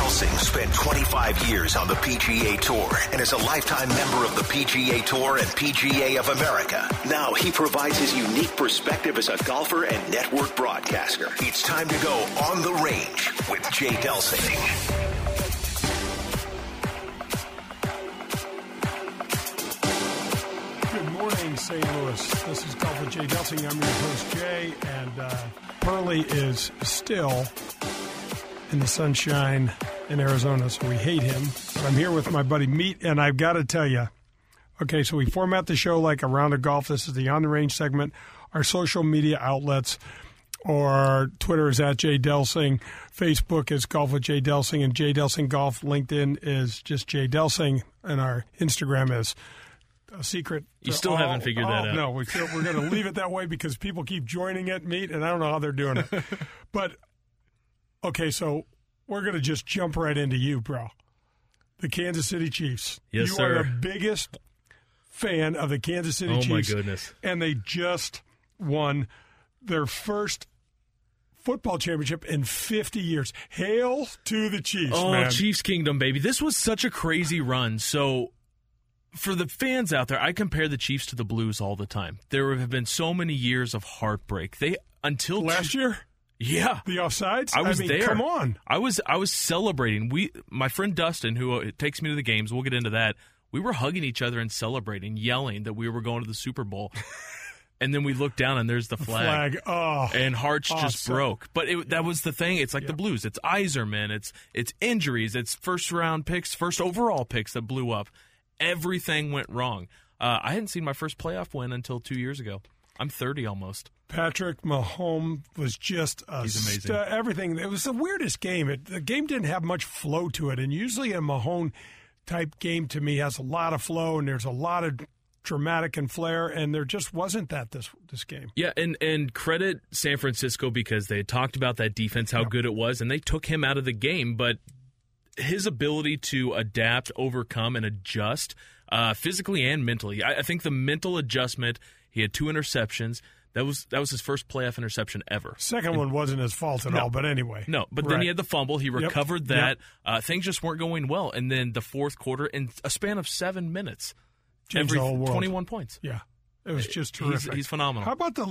Delsing spent 25 years on the PGA Tour and is a lifetime member of the PGA Tour and PGA of America. Now he provides his unique perspective as a golfer and network broadcaster. It's time to go on the range with Jay Delsing. Good morning, St. Louis. This is Golf with Jay Delsing. I'm your host, Jay, and Pearly is still in the sunshine in Arizona, so we hate him. But I'm here with my buddy Meat, and I've got to tell you, okay, so we format the show like a round of golf. This is the On the Range segment. Our social media outlets, or Twitter is at Jay Delsing, Facebook is Golf with Jay Delsing, and Jay Delsing Golf. LinkedIn is just Jay Delsing, and our Instagram is a secret. You still haven't figured that out. No, we're going to leave it that way because people keep joining it, Meat, and I don't know how they're doing it. But, okay, so we're going to just jump right into you, bro. The Kansas City Chiefs. Yes, you sir. You are the biggest fan of the Kansas City Chiefs. Oh, my goodness. And they just won their first football championship in 50 years. Hail to the Chiefs, man. Oh, Chiefs Kingdom, baby. This was such a crazy run. So, for the fans out there, I compare the Chiefs to the Blues all the time. There have been so many years of heartbreak. Until last year? Yeah. The offsides? I was there. Come on. I was celebrating. My friend Dustin, who takes me to the games, we'll get into that, we were hugging each other and celebrating, yelling that we were going to the Super Bowl. And then we looked down, and there's the flag. Oh, and hearts awesome. just broke. But that was the thing. It's like the Blues. It's Iserman. It's injuries. It's first-round picks, first overall picks that blew up. Everything went wrong. I hadn't seen my first playoff win until 2 years ago. I'm 30 almost. Patrick Mahomes was just He's amazing. Everything. It was the weirdest game. The game didn't have much flow to it, and usually a Mahomes-type game to me has a lot of flow, and there's a lot of dramatic and flair, and there just wasn't that this game. Yeah, and credit San Francisco because they had talked about that defense, how good it was, and they took him out of the game, but his ability to adapt, overcome, and adjust physically and mentally. I think the mental adjustment, he had 2 interceptions. That was his first playoff interception ever. Second one wasn't his fault at all, but anyway. No, but then he had the fumble. He recovered that. Things just weren't going well. And then the fourth quarter, in a span of 7 minutes, changed the whole world. 21 points. Yeah. It was just terrific. He's phenomenal. How about the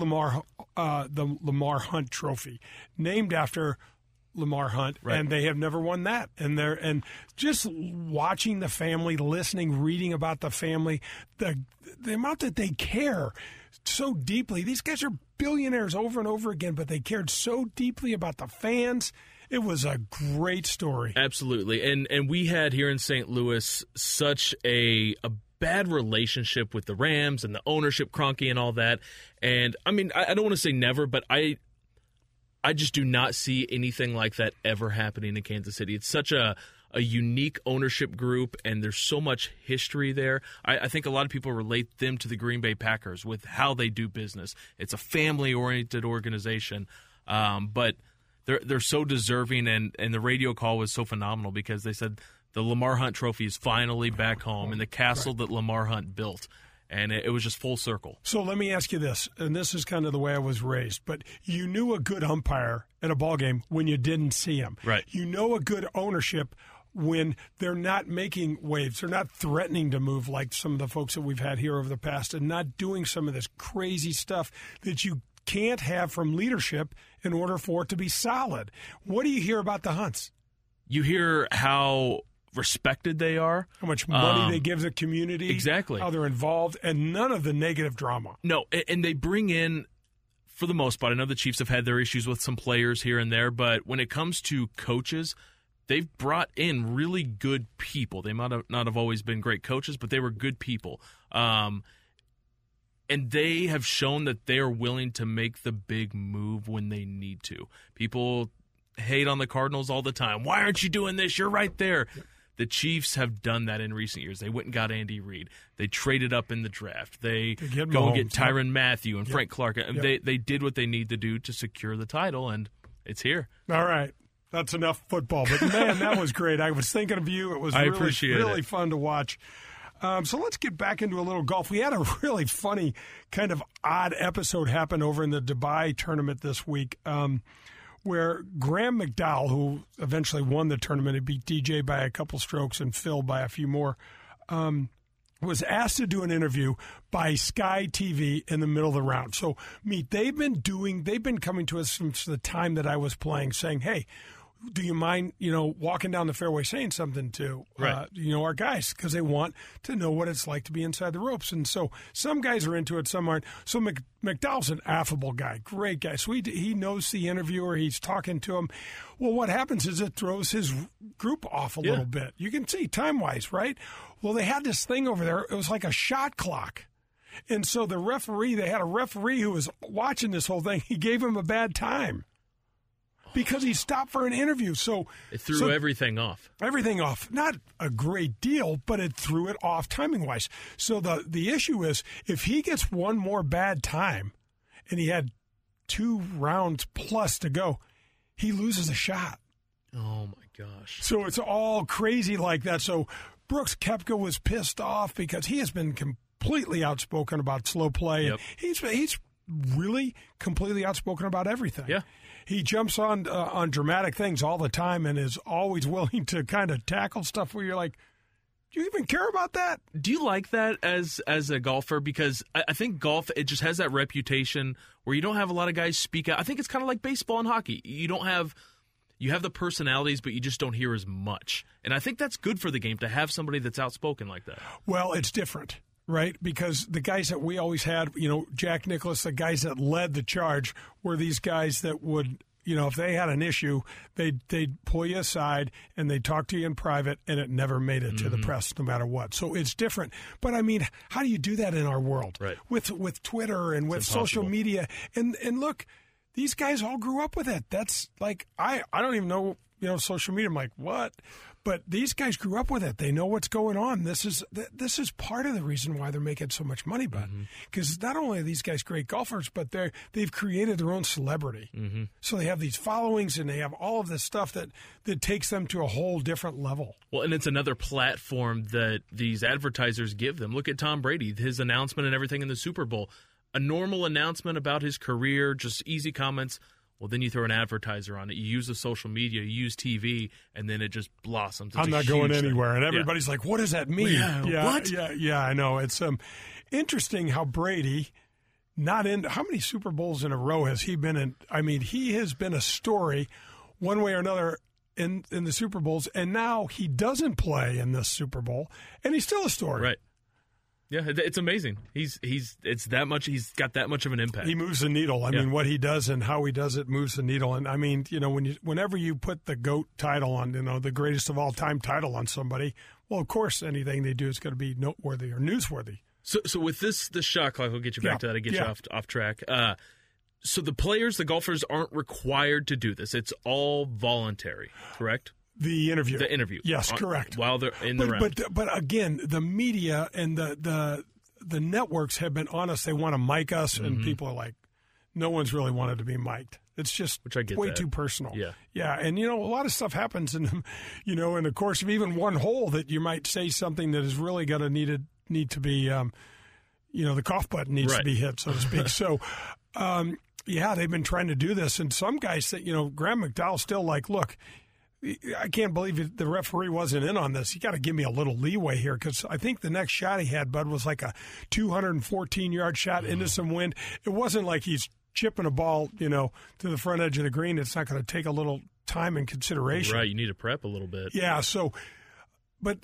Lamar Hunt Trophy, named after Lamar Hunt, right. And they have never won that. And just watching the family, listening, reading about the family, the amount that they care so deeply. These guys are billionaires over and over again, but they cared so deeply about the fans. It was a great story. Absolutely. And we had here in St. Louis such a bad relationship with the Rams and the ownership, Kroenke and all that. And, I mean, I don't want to say never, but I just do not see anything like that ever happening in Kansas City. It's such a unique ownership group, and there's so much history there. I think a lot of people relate them to the Green Bay Packers with how they do business. It's a family-oriented organization, but they're so deserving, and the radio call was so phenomenal because they said the Lamar Hunt Trophy is finally back home in the castle that Lamar Hunt built. And it was just full circle. So let me ask you this, and this is kind of the way I was raised, but you knew a good umpire at a ball game when you didn't see him. Right. You know a good ownership when they're not making waves. They're not threatening to move like some of the folks that we've had here over the past and not doing some of this crazy stuff that you can't have from leadership in order for it to be solid. What do you hear about the Hunts? You hear how respected they are, how much money they give the community, exactly, how they're involved, and none of the negative drama. No, and they bring in, for the most part, I know the Chiefs have had their issues with some players here and there, but when it comes to coaches, they've brought in really good people. They might not have always been great coaches, but they were good people. And they have shown that they are willing to make the big move when they need to. People hate on the Cardinals all the time. Why aren't you doing this? You're right there. The Chiefs have done that in recent years. They went and got Andy Reid. They traded up in the draft. They go and get Tyrann Mathieu and Frank Clark. They did what they need to do to secure the title, and it's here. All right. That's enough football. But, man, that was great. I was thinking of you. It was really fun to watch. So let's get back into a little golf. We had a really funny kind of odd episode happen over in the Dubai tournament this week. where Graham McDowell, who eventually won the tournament, he beat DJ by a couple strokes and Phil by a few more, was asked to do an interview by Sky TV in the middle of the round. So, they've been coming to us since the time that I was playing, saying, hey, do you mind, walking down the fairway saying something to, our guys? Because they want to know what it's like to be inside the ropes. And so some guys are into it, some aren't. So McDowell's an affable guy, great guy. So he knows the interviewer, he's talking to him. Well, what happens is it throws his group off a little bit. You can see time-wise, right? Well, they had this thing over there. It was like a shot clock. And so they had a referee who was watching this whole thing. He gave him a bad time. Because he stopped for an interview. So it threw everything off. Everything off. Not a great deal, but it threw it off timing-wise. So the issue is, if he gets one more bad time, and he had 2 rounds plus to go, he loses a shot. Oh, my gosh. So it's all crazy like that. So Brooks Koepka was pissed off because he has been completely outspoken about slow play. Yep. He's really completely outspoken about everything. Yeah. He jumps on dramatic things all the time and is always willing to kind of tackle stuff where you're like, do you even care about that? Do you like that as a golfer? Because I think golf, it just has that reputation where you don't have a lot of guys speak out. I think it's kind of like baseball and hockey. You have the personalities, but you just don't hear as much. And I think that's good for the game to have somebody that's outspoken like that. Well, it's different. Right, because the guys that we always had, Jack Nicklaus, the guys that led the charge were these guys that would, if they had an issue, they'd pull you aside and they'd talk to you in private, and it never made it to the press, no matter what. So it's different. But how do you do that in our world? Right. With Twitter and with social media? And look, these guys all grew up with it. That's like I don't even know, social media. I'm like, what? But these guys grew up with it. They know what's going on. This is part of the reason why they're making so much money, Bud. Because not only are these guys great golfers, but they've created their own celebrity. So they have these followings, and they have all of this stuff that takes them to a whole different level. Well, and it's another platform that these advertisers give them. Look at Tom Brady, his announcement and everything in the Super Bowl. A normal announcement about his career, just easy comments. Well, then you throw an advertiser on it. You use the social media, you use TV, and then it just blossoms. I'm not going anywhere. And everybody's like, what does that mean? What? Yeah, I know. It's interesting how Brady, how many Super Bowls in a row has he been in? He has been a story one way or another in the Super Bowls, and now he doesn't play in this Super Bowl, and he's still a story. Right. Yeah, it's amazing. He's got that much of an impact. He moves the needle. I mean, what he does and how he does it moves the needle. And whenever you put the GOAT title on, the greatest of all time title on somebody, well, of course, anything they do is going to be noteworthy or newsworthy. So with this shot clock, we'll get you back to that and get you off track. So the players, the golfers, aren't required to do this. It's all voluntary, correct? The interview. Yes, correct. While they're in the round. But again, the media and the networks have been honest. They want to mic us, and people are like, no one's really wanted to be mic'd. It's just way too personal. Yeah. And, a lot of stuff happens in the course of even one hole that you might say something that is really going to need to be, the cough button needs to be hit, so to speak. So, they've been trying to do this. And some guys say, Graham McDowell's still like, look, I can't believe the referee wasn't in on this. You got to give me a little leeway here, because I think the next shot he had, Bud, was like a 214-yard shot into some wind. It wasn't like he's chipping a ball, to the front edge of the green. It's not going to take a little time and consideration. Right, you need to prep a little bit. Yeah. So, but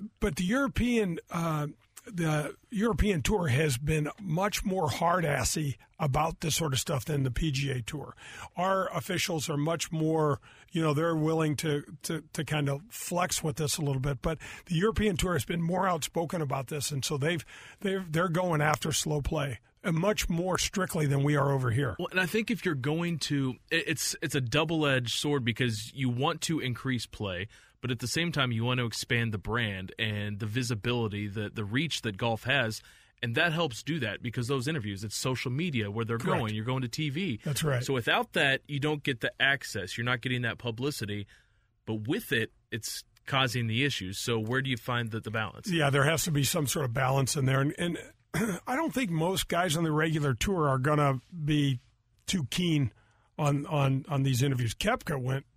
the European Tour has been much more hard-assy about this sort of stuff than the PGA Tour. Our officials are much more, they're willing to kind of flex with this a little bit. But the European Tour has been more outspoken about this, and so they're going after slow play and much more strictly than we are over here. Well, and I think if you're going to, it's a double-edged sword, because you want to increase play, but at the same time, you want to expand the brand and the visibility, the reach that golf has, and that helps do that, because those interviews, it's social media where they're going. You're going to TV. That's right. So without that, you don't get the access. You're not getting that publicity, but with it, it's causing the issues. So where do you find the balance? Yeah, there has to be some sort of balance in there, and I don't think most guys on the regular tour are going to be too keen on these interviews. Koepka went,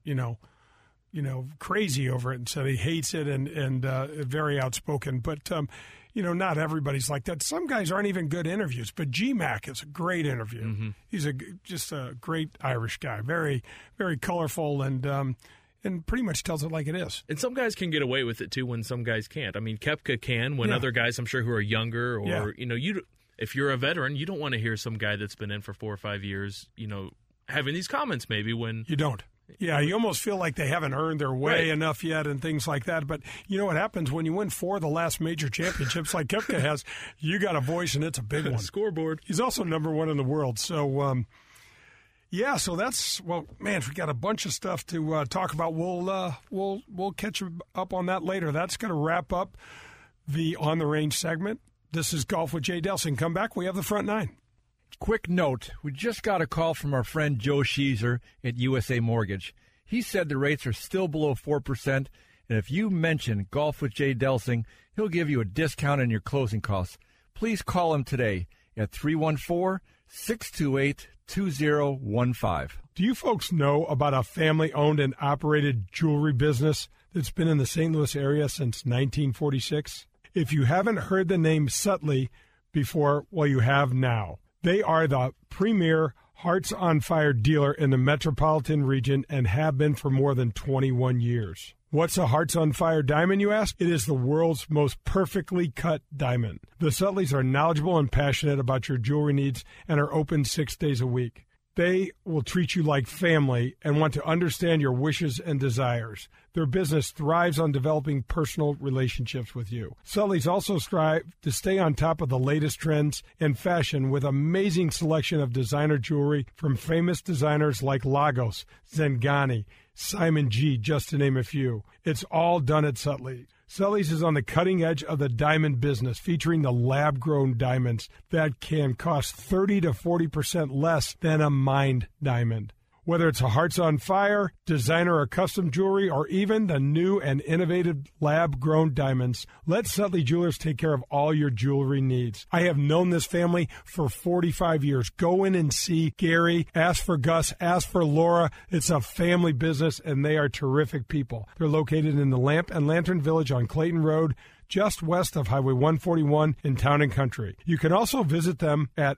crazy over it and said he hates it and very outspoken. But, not everybody's like that. Some guys aren't even good interviews, but G-Mac is a great interview. Mm-hmm. He's just a great Irish guy, very, very colorful and pretty much tells it like it is. And some guys can get away with it, too, when some guys can't. I mean, Koepka can when other guys, I'm sure, who are younger or, if you're a veteran, you don't want to hear some guy that's been in for 4 or 5 years, having these comments maybe when... You don't. Yeah, you almost feel like they haven't earned their way enough yet and things like that. But you know what happens when you win 4 of the last major championships like Koepka has, you got a voice and it's a big one. Scoreboard. He's also number 1 in the world. So, so that's, we got a bunch of stuff to talk about. We'll catch up on that later. That's going to wrap up the On the Range segment. This is Golf with Jay Delsing. Come back. We have the front 9. Quick note, we just got a call from our friend Joe Sheezer at USA Mortgage. He said the rates are still below 4%, and if you mention Golf with Jay Delsing, he'll give you a discount on your closing costs. Please call him today at 314-628-2015. Do you folks know about a family-owned and operated jewelry business that's been in the St. Louis area since 1946? If you haven't heard the name Sutley before, you have now. They are the premier Hearts on Fire dealer in the metropolitan region and have been for more than 21 years. What's a Hearts on Fire diamond, you ask? It is the world's most perfectly cut diamond. The Sutleys are knowledgeable and passionate about your jewelry needs and are open 6 days a week. They will treat you like family and want to understand your wishes and desires. Their business thrives on developing personal relationships with you. Sully's also strive to stay on top of the latest trends and fashion with amazing selection of designer jewelry from famous designers like Lagos, Zengani, Simon G., just to name a few. It's all done at Sutley. Sully's is on the cutting edge of the diamond business, featuring the lab-grown diamonds that can cost 30 to 40% less than a mined diamond. Whether it's a Hearts on Fire, designer or custom jewelry, or even the new and innovative lab-grown diamonds, let Sutley Jewelers take care of all your jewelry needs. I have known this family for 45 years. Go in and see Gary, ask for Gus, ask for Laura. It's a family business, and they are terrific people. They're located in the Lamp and Lantern Village on Clayton Road, just west of Highway 141 in Town and Country. You can also visit them at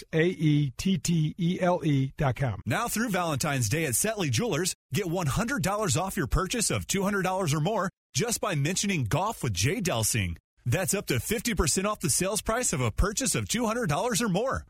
SAETTELE.com. Now through Valentine's Day at Sutley Jewelers, get $100 off your purchase of $200 or more just by mentioning Golf with Jay Delsing. That's up to 50% off the sales price of a purchase of $200 or more.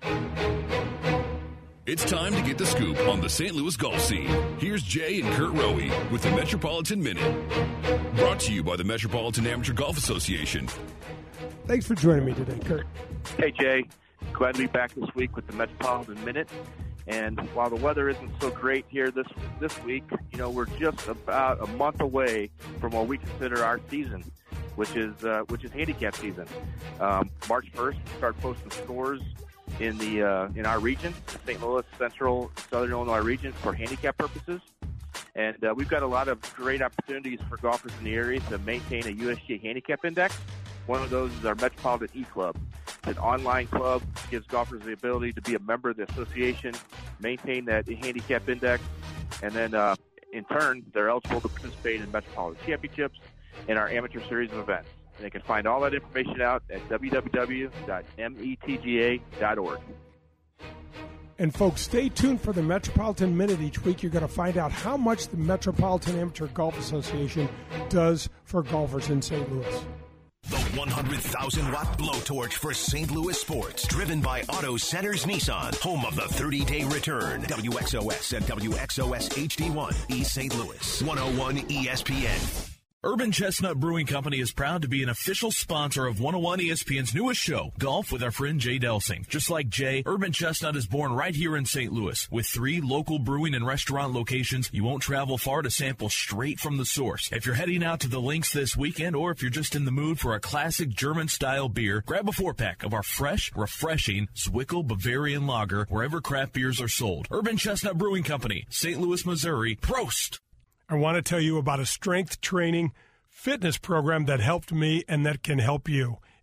It's time to get the scoop on the St. Louis golf scene. Here's Jay and Kurt Rowe with the Metropolitan Minute. Brought to you by the Metropolitan Amateur Golf Association. Thanks for joining me today, Kurt. Hey, Jay. Glad to be back this week with the Metropolitan Minute. And while the weather isn't so great here this week, we're just about a month away from what we consider our season, which is handicap season. March 1st, start posting scores in our region, the St. Louis, Central, Southern Illinois region, for handicap purposes. And we've got a lot of great opportunities for golfers in the area to maintain a USGA handicap index. One of those is our Metropolitan E-Club. It's an online club, gives golfers the ability to be a member of the association, maintain that handicap index, and then in turn, they're eligible to participate in Metropolitan Championships and our amateur series of events. And they can find all that information out at www.metga.org. And folks, stay tuned for the Metropolitan Minute each week. You're going to find out how much the Metropolitan Amateur Golf Association does for golfers in St. Louis. The 100,000-watt blowtorch for St. Louis sports, driven by Auto Centers Nissan, home of the 30-day return. WXOS and WXOS HD1, East St. Louis, 101 ESPN. Urban Chestnut Brewing Company is proud to be an official sponsor of 101 ESPN's newest show, Golf with our friend Jay Delsing. Just like Jay, Urban Chestnut is born right here in St. Louis. With 3 local brewing and restaurant locations, you won't travel far to sample straight from the source. If you're heading out to the links this weekend, or if you're just in the mood for a classic German-style beer, grab a 4-pack of our fresh, refreshing Zwickel Bavarian Lager wherever craft beers are sold. Urban Chestnut Brewing Company, St. Louis, Missouri. Prost! I want to tell you about a strength training fitness program that helped me and that can help you.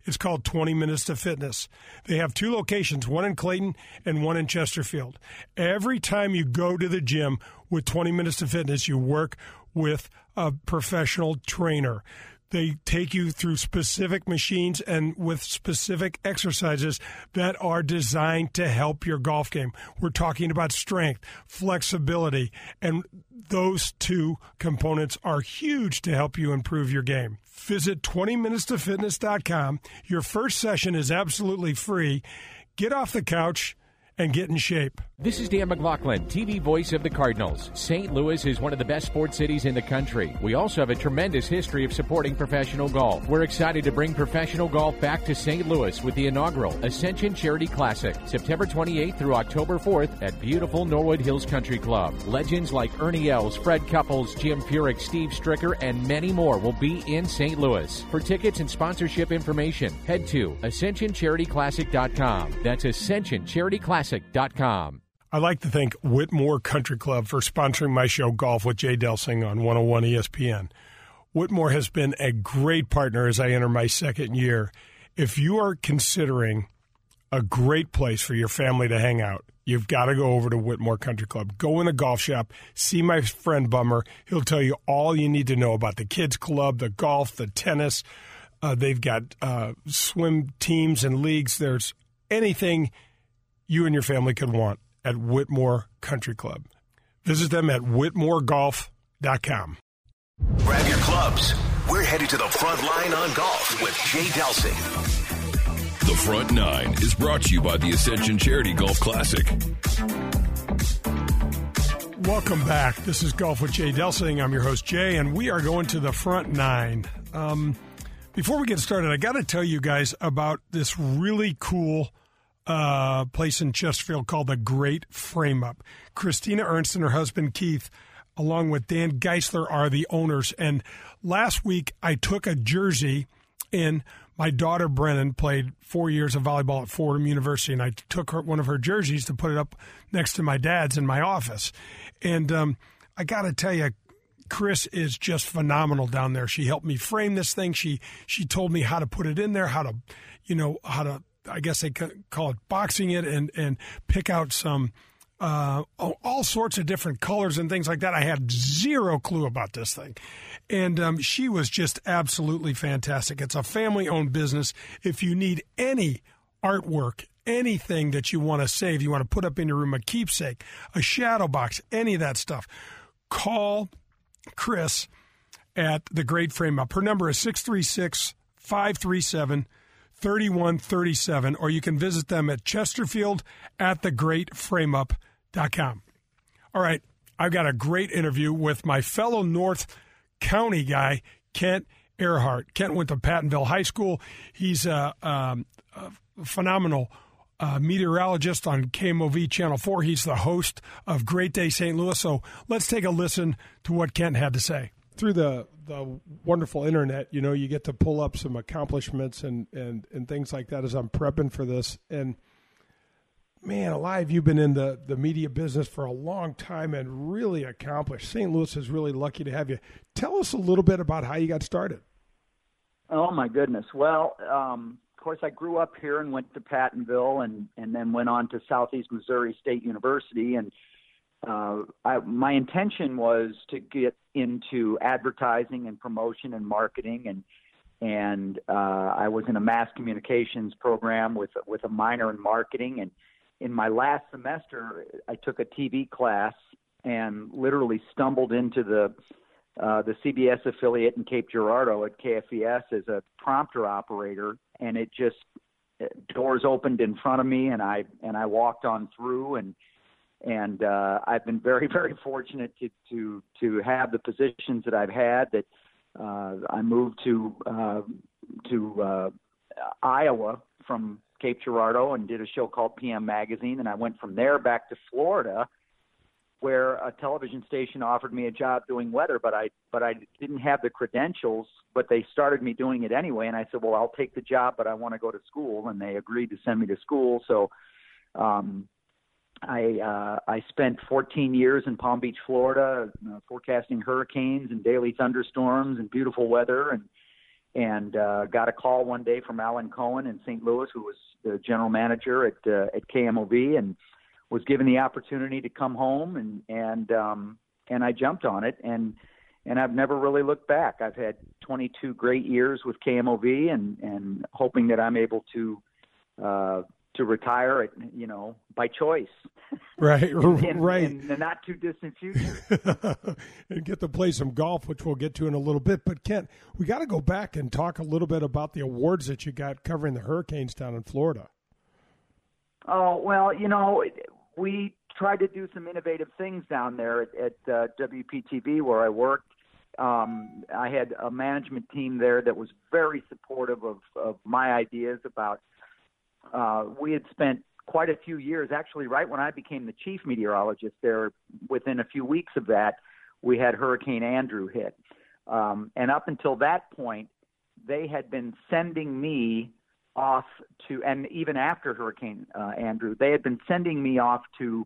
It's called 20 Minutes to Fitness. They have 2 locations, one in Clayton and one in Chesterfield. Every time you go to the gym with 20 Minutes to Fitness, you work with a professional trainer. They take you through specific machines and with specific exercises that are designed to help your golf game. We're talking about strength, flexibility, and those 2 components are huge to help you improve your game. Visit 20minutestofitness.com. Your first session is absolutely free. Get off the couch and get in shape. This is Dan McLaughlin, TV voice of the Cardinals. St. Louis is one of the best sports cities in the country. We also have a tremendous history of supporting professional golf. We're excited to bring professional golf back to St. Louis with the inaugural Ascension Charity Classic, September 28th through October 4th at beautiful Norwood Hills Country Club. Legends like Ernie Els, Fred Couples, Jim Furyk, Steve Stricker, and many more will be in St. Louis. For tickets and sponsorship information, head to AscensionCharityClassic.com. That's AscensionCharityClassic.com. I'd like to thank Whitmore Country Club for sponsoring my show, Golf with Jay Delsing, on 101 ESPN. Whitmore has been a great partner as I enter my second year. If you are considering a great place for your family to hang out, you've got to go over to Whitmore Country Club. Go in the golf shop, see my friend Bummer. He'll tell you all you need to know about the kids club, the golf, the tennis. They've got swim teams and leagues. There's anything you and your family could want at Whitmore Country Club. Visit them at whitmoregolf.com. Grab your clubs. We're headed to the front line on golf with Jay Delsing. The Front Nine is brought to you by the Ascension Charity Golf Classic. Welcome back. This is Golf with Jay Delsing. I'm your host, Jay, and we are going to the front nine. Before we get started, I got to tell you guys about this really cool place in Chesterfield called the Great Frame Up. Christina Ernst and her husband Keith, along with Dan Geisler, are the owners. And last week I took a jersey in. My daughter Brennan played 4 years of volleyball at Fordham University, and I took one of her jerseys to put it up next to my dad's in my office. And I got to tell you, Chris is just phenomenal down there. She helped me frame this thing. She told me how to put it in there, how to I guess they call it boxing it, and pick out some all sorts of different colors and things like that. I had zero clue about this thing. And she was just absolutely fantastic. It's a family-owned business. If you need any artwork, anything that you want to save, you want to put up in your room, a keepsake, a shadow box, any of that stuff, call Chris at the Great Frame Up. Her number is 636-537-3137, or you can visit them at Chesterfield at thegreatframeup.com. All right, I've got a great interview with my fellow North County guy, Kent Earhart. Kent went to Pattonville High School. He's a phenomenal meteorologist on KMOV Channel 4. He's the host of Great Day St. Louis. So let's take a listen to what Kent had to say. Through the wonderful internet, you get to pull up some accomplishments and things like that as I'm prepping for this. And, man alive, you've been in the media business for a long time and really accomplished. St. Louis is really lucky to have you. Tell us a little bit about how you got started. Oh, my goodness. Well, of course, I grew up here and went to Pattonville and then went on to Southeast Missouri State University. And my intention was to get into advertising and promotion and marketing, and I was in a mass communications program with a minor in marketing. And in my last semester, I took a TV class and literally stumbled into the CBS affiliate in Cape Girardeau at KFES as a prompter operator, and it just doors opened in front of me, and I walked on through, and I've been very, very fortunate to have the positions that I've had. That I moved to Iowa from Cape Girardeau and did a show called PM Magazine, and I went from there back to Florida, where a television station offered me a job doing weather, but I didn't have the credentials, but they started me doing it anyway, and I said, well, I'll take the job, but I want to go to school, and they agreed to send me to school. So I spent 14 years in Palm Beach, Florida, forecasting hurricanes and daily thunderstorms and beautiful weather, got a call one day from Alan Cohen in St. Louis, who was the general manager at KMOV, and was given the opportunity to come home, and I jumped on it, and I've never really looked back. I've had 22 great years with KMOV, and hoping that I'm able to retire at, by choice. Right, right. In the not too distant future. And get to play some golf, which we'll get to in a little bit. But Kent, we got to go back and talk a little bit about the awards that you got covering the Hurricanes down in Florida. Oh, well, we tried to do some innovative things down there at WPTV where I worked. I had a management team there that was very supportive of my ideas about we had spent quite a few years, actually right when I became the chief meteorologist there, within a few weeks of that, we had Hurricane Andrew hit. And up until that point, they had been sending me off to, and even after Hurricane Andrew, they had been sending me off to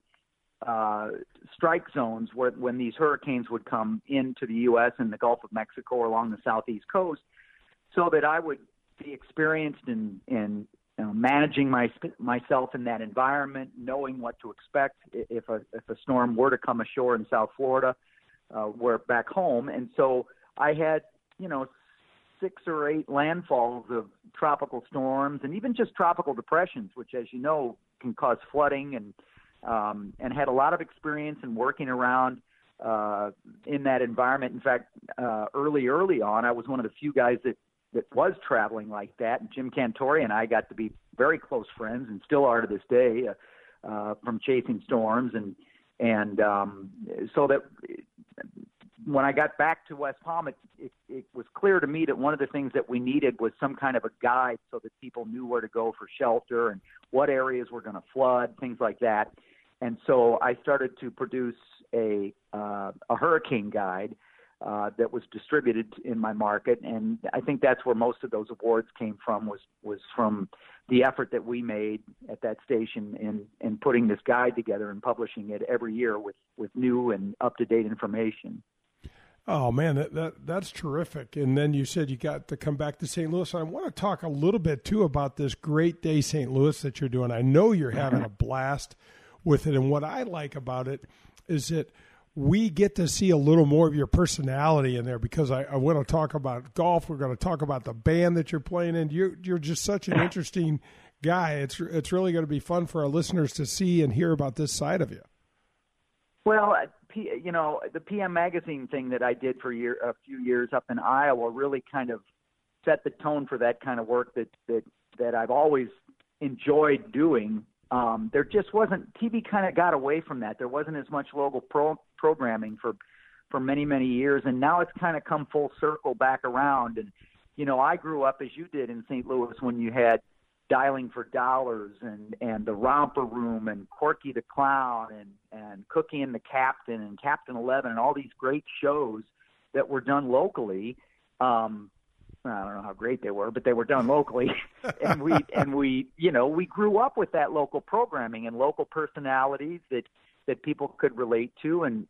strike zones when these hurricanes would come into the U.S. and the Gulf of Mexico or along the southeast coast, so that I would be experienced in managing myself in that environment, knowing what to expect if a storm were to come ashore in South Florida, where back home. And so I had 6 or 8 landfalls of tropical storms and even just tropical depressions, which, as you know, can cause flooding, and had a lot of experience in working around in that environment. In fact, early on, I was one of the few guys that was traveling like that. And Jim Cantore and I got to be very close friends, and still are to this day, from chasing storms. And so that when I got back to West Palm, it was clear to me that one of the things that we needed was some kind of a guide so that people knew where to go for shelter and what areas were going to flood, things like that. And so I started to produce a hurricane guide that was distributed in my market, and I think that's where most of those awards came from, was from the effort that we made at that station in putting this guide together and publishing it every year with new and up-to-date information. Oh, man, that's terrific. And then you said you got to come back to St. Louis. I want to talk a little bit, too, about this Great Day St. Louis that you're doing. I know you're having a blast with it, and what I like about it is that we get to see a little more of your personality in there, because I want to talk about golf. We're going to talk about the band that you're playing in. You're just such an interesting guy. It's really going to be fun for our listeners to see and hear about this side of you. Well, the PM Magazine thing that I did for a few years up in Iowa really kind of set the tone for that kind of work that I've always enjoyed doing. There just wasn't, TV kind of got away from that. There wasn't as much local programming for many, many years, and now it's kind of come full circle back around. And, I grew up, as you did, in St. Louis when you had Dialing for Dollars and the Romper Room and Corky the Clown and Cookie and the Captain and Captain 11 and all these great shows that were done locally. I don't know how great they were, but they were done locally. and we grew up with that local programming and local personalities that people could relate to. And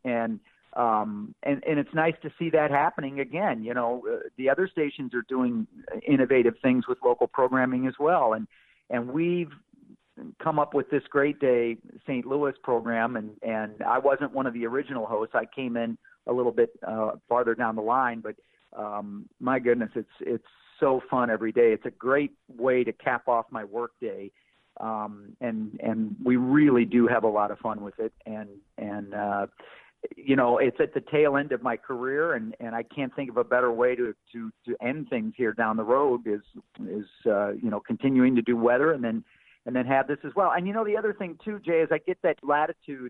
it's nice to see that happening again. The other stations are doing innovative things with local programming as well. And we've come up with this Great Day St. Louis program. And I wasn't one of the original hosts. I came in a little bit farther down the line, but my goodness, it's so fun every day. It's a great way to cap off my work day. And we really do have a lot of fun with it. And it's at the tail end of my career, and I can't think of a better way to end things here down the road is continuing to do weather and then have this as well. And the other thing too, Jay, is I get that latitude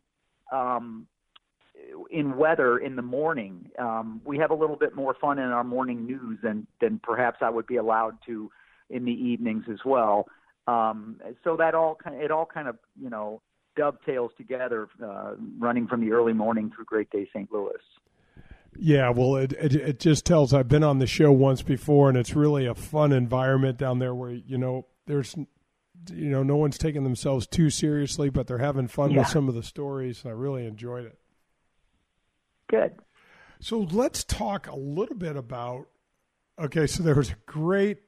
in weather in the morning. We have a little bit more fun in our morning news than perhaps I would be allowed to in the evenings as well. So that all kind of dovetails together, running from the early morning through Great Day St. Louis. Yeah, well, it just tells. I've been on the show once before, and it's really a fun environment down there where there's no one's taking themselves too seriously, but they're having fun with some of the stories. I really enjoyed it. Good. So let's talk a little bit about Okay, so there was a great,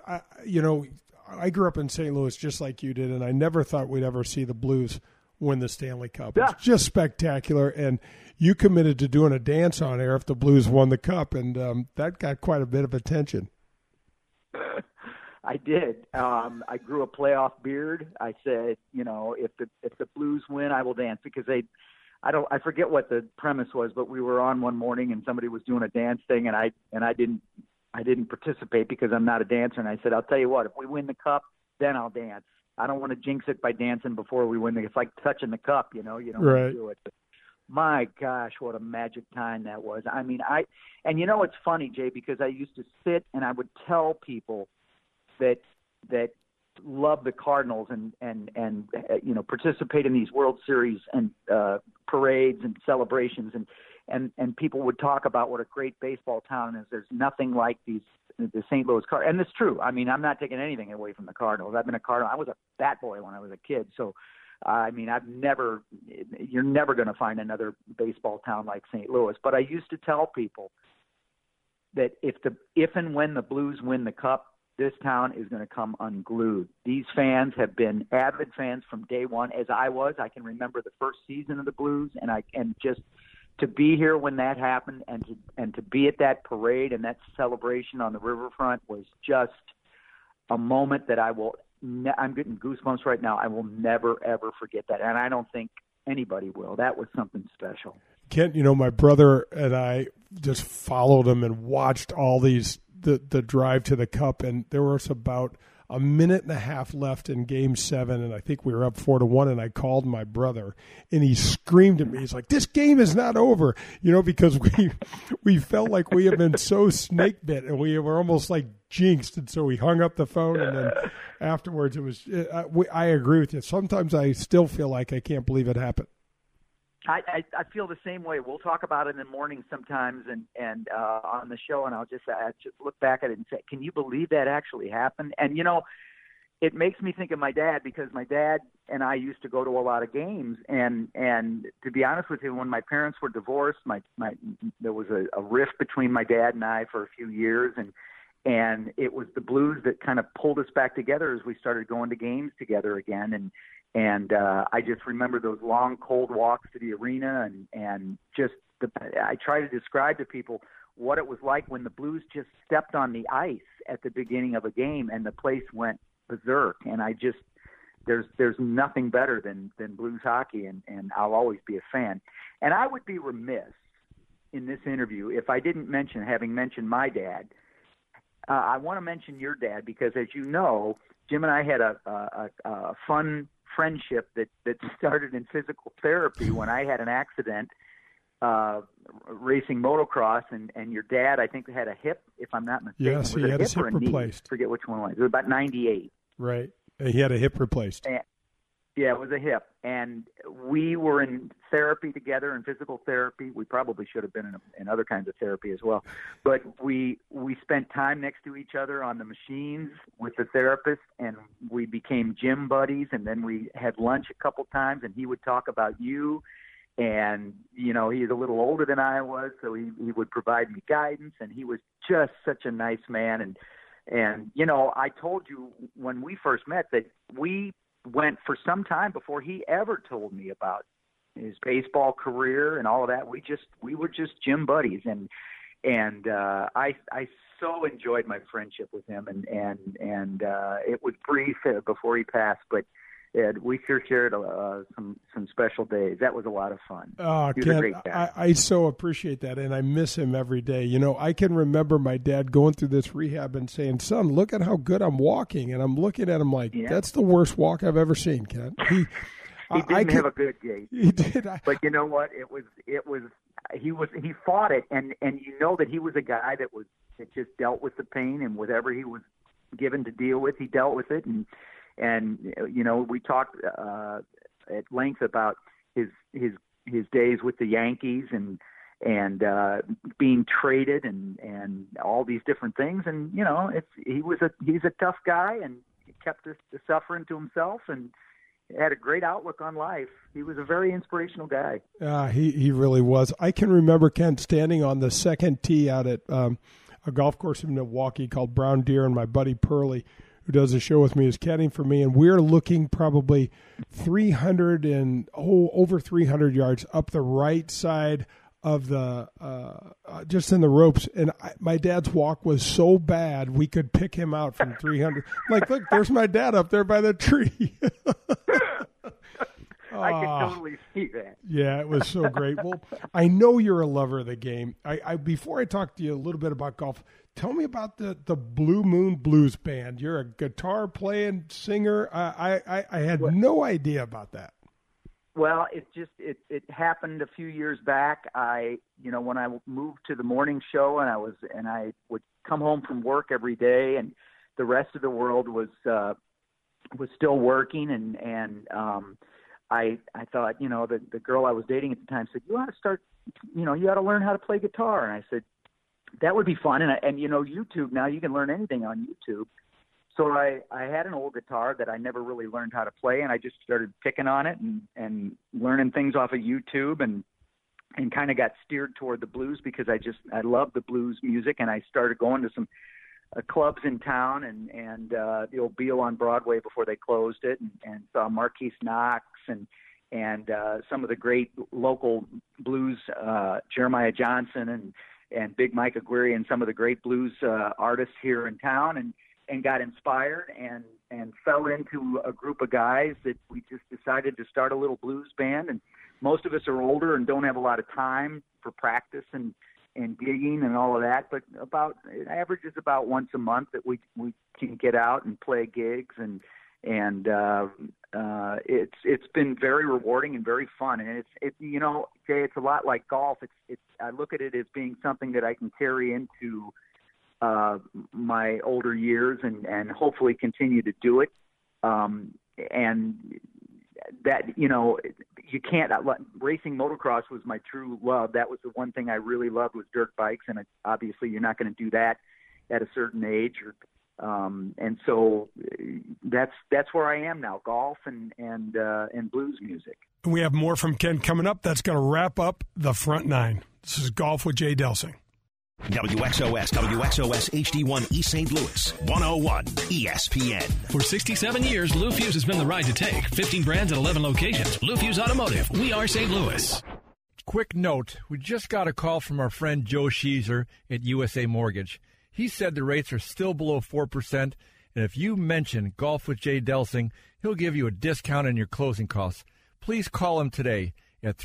I grew up in St. Louis just like you did, and I never thought we'd ever see the Blues win the Stanley Cup. Yeah. It's just spectacular, and you committed to doing a dance on air if the Blues won the Cup, and that got quite a bit of attention. I did. I grew a playoff beard. I said, if the Blues win, I will dance, because I forget what the premise was, but we were on one morning and somebody was doing a dance thing, and I didn't participate because I'm not a dancer. And I said, I'll tell you what, if we win the Cup, then I'll dance. I don't want to jinx it by dancing before we win. It's like touching the cup, you don't want to do it. But my gosh, what a magic time that was. I mean, it's funny, Jay, because I used to sit and I would tell people that love the Cardinals and participate in these World Series and parades and celebrations, and people would talk about what a great baseball town is. There's nothing like the St. Louis Cardinals, and it's true. I mean, I'm not taking anything away from the Cardinals. I've been a Cardinal. I was a bat boy when I was a kid, so you're never going to find another baseball town like St. Louis. But I used to tell people that if and when the Blues win the Cup, this town is going to come unglued. These fans have been avid fans from day one, as I was. I can remember the first season of the Blues, and just to be here when that happened, and to be at that parade and that celebration on the riverfront was just a moment that I'm getting goosebumps right now. I will never, ever forget that, and I don't think anybody will. That was something special. Kent, my brother and I just followed him and watched all these the drive to the Cup, and there was about a minute and a half left in Game 7, and I think we were up 4-1, and I called my brother, and he screamed at me. He's like, "This game is not over," because we felt like we had been so snake bit, and we were almost like jinxed, and so we hung up the phone, and then afterwards it was. I agree with you. Sometimes I still feel like I can't believe it happened. I feel the same way. We'll talk about it in the morning sometimes, and on the show, and I just look back at it and say, "Can you believe that actually happened?" And it makes me think of my dad, because my dad and I used to go to a lot of games, and to be honest with you, when my parents were divorced, there was a rift between my dad and I for a few years, and it was the Blues that kind of pulled us back together as we started going to games together again, and I just remember those long, cold walks to the arena, and I try to describe to people what it was like when the Blues just stepped on the ice at the beginning of a game and the place went berserk. And there's nothing better than Blues hockey, and I'll always be a fan. And I would be remiss in this interview if I didn't mention, having mentioned my dad, I want to mention your dad, because as you know, Jim and I had a fun friendship that started in physical therapy when I had an accident racing motocross, and your dad, I think, had a hip, if I'm not mistaken. Yes, he had his hip replaced. I forget which one it was. It was about 98. Right. He had a hip replaced. Yeah, it was a hip. And we were in therapy together, in physical therapy. We probably should have been in other kinds of therapy as well. But we spent time next to each other on the machines with the therapist, and we became gym buddies. And then we had lunch a couple times, and he would talk about you. And, he's a little older than I was, so he would provide me guidance. And he was just such a nice man. And I told you when we first met that we went for some time before he ever told me about his baseball career and all of that. We were just gym buddies, and I so enjoyed my friendship with him, and it was brief before he passed, but we sure shared some special days. That was a lot of fun. He was a great guy. I so appreciate that, and I miss him every day. I can remember my dad going through this rehab and saying, "Son, look at how good I'm walking," and I'm looking at him like, "That's the worst walk I've ever seen, Ken." He didn't have a good gait. He did. But you know what? He fought it, and that he was a guy that just dealt with the pain, and whatever he was given to deal with, he dealt with it, and we talked at length about his days with the Yankees and being traded and all these different things, and he's a tough guy, and he kept the suffering to himself, and had a great outlook on life. He was a very inspirational guy. He really was. I can remember Ken standing on the second tee out at a golf course in Milwaukee called Brown Deer, and my buddy Pearlie, who does a show with me, is caddying for me, and we're looking probably over 300 yards up the right side of the just in the ropes, and my dad's walk was so bad we could pick him out from 300. I'm like, look, there's my dad up there by the tree. I can totally see that. Yeah, it was so great. Well, I know you're a lover of the game. I before I talk to you a little bit about golf, tell me about the Blue Moon Blues Band. You're a guitar playing singer. I had no idea about that. Well, it happened a few years back. When I moved to the morning show, and I would come home from work every day, and the rest of the world was still working, and I thought, the girl I was dating at the time said, you ought to start, you ought to learn how to play guitar. And I said, that would be fun. And YouTube, now you can learn anything on YouTube. So I had an old guitar that I never really learned how to play, and I just started picking on it and learning things off of YouTube and kind of got steered toward the blues because I love the blues music, and I started going to some clubs in town and the old Beale on Broadway before they closed it, and saw Marquise Knox and some of the great local blues, Jeremiah Johnson and Big Mike Aguirre and some of the great blues artists here in town, and got inspired and fell into a group of guys that we just decided to start a little blues band. And most of us are older and don't have a lot of time for practice and gigging and all of that, but it averages about once a month that we can get out and play gigs, and it's been very rewarding and very fun. And Jay, it's a lot like golf. I look at it as being something that I can carry into my older years and hopefully continue to do it. And that, you can't, racing motocross was my true love. That was the one thing I really loved was dirt bikes. And obviously you're not going to do that at a certain age. And so that's where I am now, golf and blues music. We have more from Ken coming up. That's going to wrap up the front nine. This is Golf with Jay Delsing. WXOS HD1 East St. Louis, 101 ESPN. For 67 years, Lou Fuse has been the ride to take. 15 brands at 11 locations. Lou Fuse Automotive. We are St. Louis. Quick note, we just got a call from our friend Joe Sheezer at USA Mortgage. He said the rates are still below 4%, and if you mention Golf with Jay Delsing, he'll give you a discount on your closing costs. Please call him today at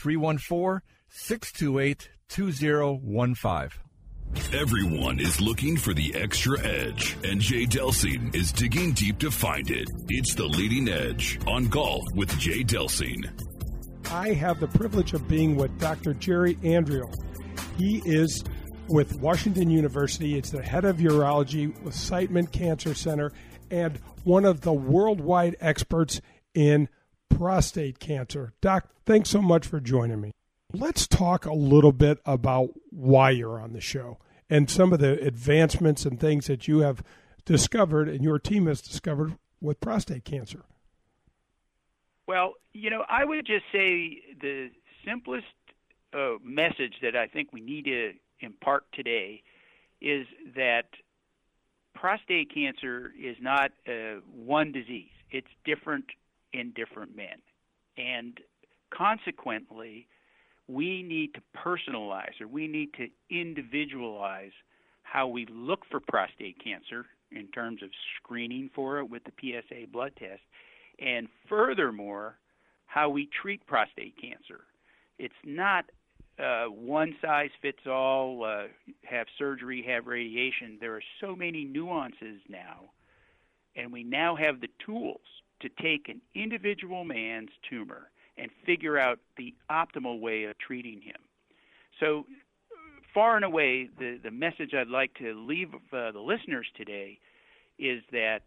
314-628-2015. Everyone is looking for the extra edge, and Jay Delsing is digging deep to find it. It's The Leading Edge on Golf with Jay Delsing. I have the privilege of being with Dr. Jerry Andriole. He is with Washington University. It's the head of urology with Siteman Cancer Center and one of the worldwide experts in prostate cancer. Doc, thanks so much for joining me. Let's talk a little bit about why you're on the show and some of the advancements and things that you have discovered and your team has discovered with prostate cancer. Well, I would just say the simplest message that I think we need to impart today is that prostate cancer is not one disease. It's different in different men. And consequently, we need to personalize, or we need to individualize how we look for prostate cancer in terms of screening for it with the PSA blood test, and furthermore, how we treat prostate cancer. It's not one size fits all, have surgery, have radiation. There are so many nuances now, and we now have the tools to take an individual man's tumor and figure out the optimal way of treating him. So far and away, the message I'd like to leave the listeners today is that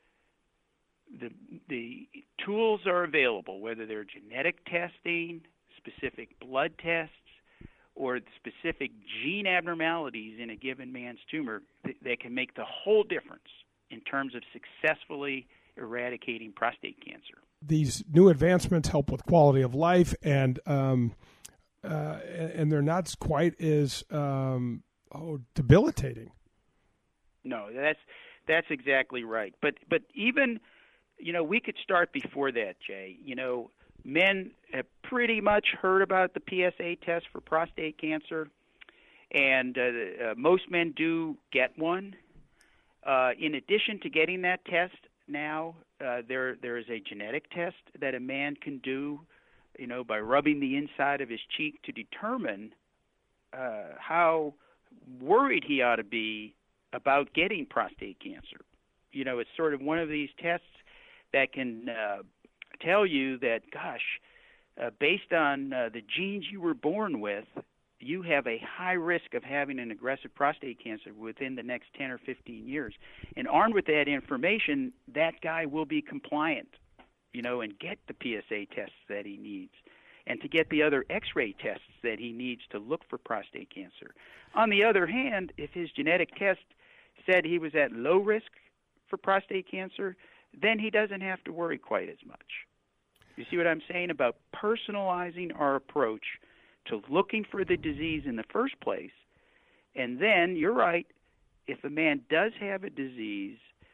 the tools are available, whether they're genetic testing, specific blood tests, or specific gene abnormalities in a given man's tumor that can make the whole difference in terms of successfully eradicating prostate cancer. These new advancements help with quality of life, and they're not quite as debilitating. No, that's exactly right. But even, we could start before that, Jay. Men have pretty much heard about the PSA test for prostate cancer, and most men do get one. In addition to getting that test now, there is a genetic test that a man can do, by rubbing the inside of his cheek to determine how worried he ought to be about getting prostate cancer. It's sort of one of these tests that can tell you that, gosh, based on the genes you were born with, you have a high risk of having an aggressive prostate cancer within the next 10 or 15 years. And armed with that information, that guy will be compliant, and get the PSA tests that he needs, and to get the other X-ray tests that he needs to look for prostate cancer. On the other hand, if his genetic test said he was at low risk for prostate cancer, then he doesn't have to worry quite as much. You see what I'm saying about personalizing our approach to looking for the disease in the first place? And then, you're right, if a man does have a disease,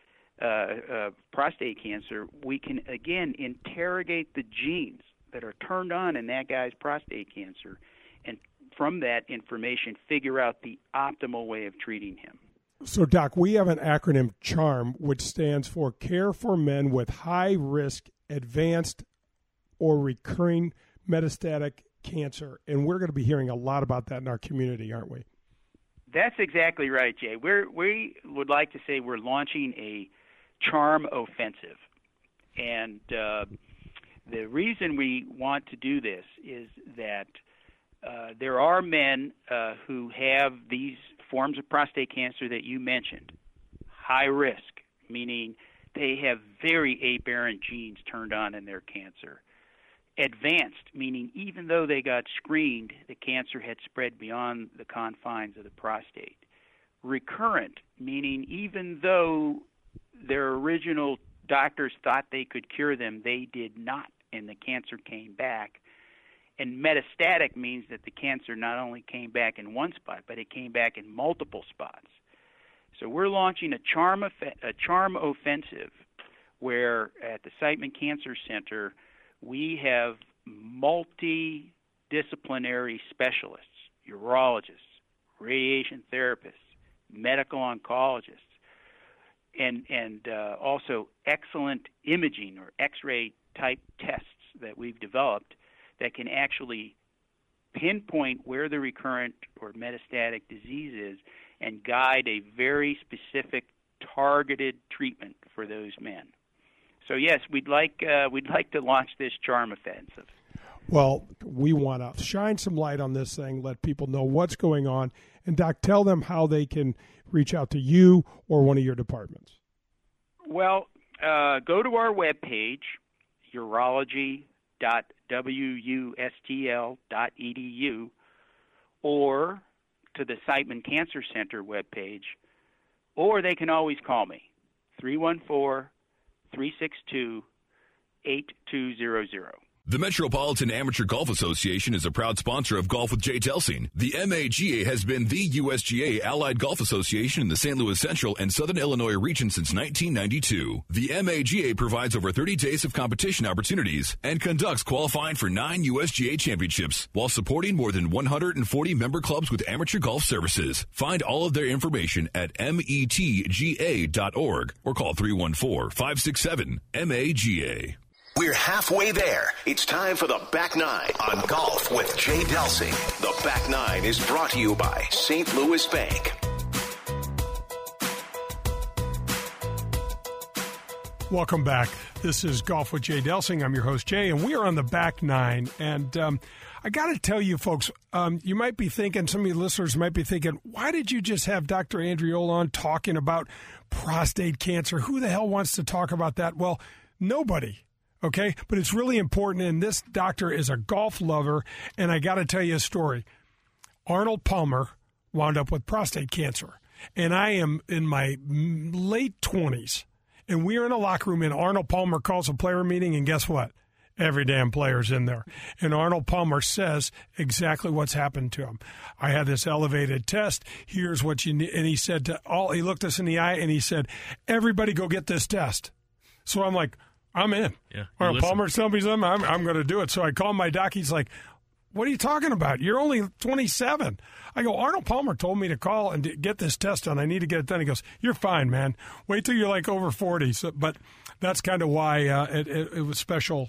prostate cancer, we can, again, interrogate the genes that are turned on in that guy's prostate cancer, and from that information, figure out the optimal way of treating him. So, Doc, we have an acronym CHARM, which stands for Care for Men with High Risk, Advanced, or Recurring Metastatic Cancer. And we're going to be hearing a lot about that in our community, aren't we? That's exactly right, Jay. We would like to say we're launching a CHARM offensive. And the reason we want to do this is that there are men who have these forms of prostate cancer that you mentioned, high risk, meaning they have very aberrant genes turned on in their cancer. Advanced, meaning even though they got screened, the cancer had spread beyond the confines of the prostate. Recurrent, meaning even though their original doctors thought they could cure them, they did not, and the cancer came back. And metastatic means that the cancer not only came back in one spot, but it came back in multiple spots. So we're launching a CHARM offensive where at the Siteman Cancer Center we have multidisciplinary specialists, urologists, radiation therapists, medical oncologists, and also excellent imaging or X-ray type tests that we've developed that can actually pinpoint where the recurrent or metastatic disease is and guide a very specific targeted treatment for those men. So yes, we'd like to launch this CHARM offensive. Well, we want to shine some light on this thing, let people know what's going on, and Doc, tell them how they can reach out to you or one of your departments. Well, go to our webpage, urology.wustl.edu, or to the Siteman Cancer Center webpage, or they can always call me, 314-362-8200. The Metropolitan Amateur Golf Association is a proud sponsor of Golf with Jay Delsing. The MAGA has been the USGA allied golf association in the St. Louis Central and Southern Illinois region since 1992. The MAGA provides over 30 days of competition opportunities and conducts qualifying for 9 USGA championships while supporting more than 140 member clubs with amateur golf services. Find all of their information at metga.org or call 314-567-MAGA. We're halfway there. It's time for the Back Nine on Golf with Jay Delsing. The Back Nine is brought to you by St. Louis Bank. Welcome back. This is Golf with Jay Delsing. I'm your host, Jay, and we are on the Back Nine. And I got to tell you, folks, you might be thinking, some of your listeners might be thinking, why did you just have Dr. Andreola on talking about prostate cancer? Who the hell wants to talk about that? Well, nobody. Okay, but it's really important, and this doctor is a golf lover, and I got to tell you a story. Arnold Palmer wound up with prostate cancer, and I am in my late 20s, and we are in a locker room, and Arnold Palmer calls a player meeting, and guess what? Every damn player's in there. And Arnold Palmer says exactly what's happened to him. I had this elevated test. Here's what you need. And he said he looked us in the eye and he said, everybody go get this test. So I'm like, I'm in. Yeah, Arnold Palmer tells me something, I'm going to do it. So I call my doc. He's like, what are you talking about? You're only 27. I go, Arnold Palmer told me to call and get this test done. I need to get it done. He goes, you're fine, man. Wait till you're like over 40. So, but that's kind of why it was special